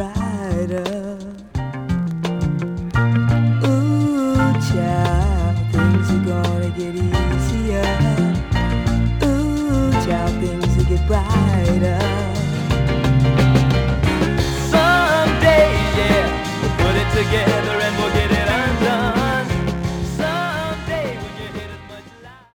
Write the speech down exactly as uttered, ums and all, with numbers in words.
brighter. Ooh, child, things are gonna get easier. Ooh, child, things will get brighter.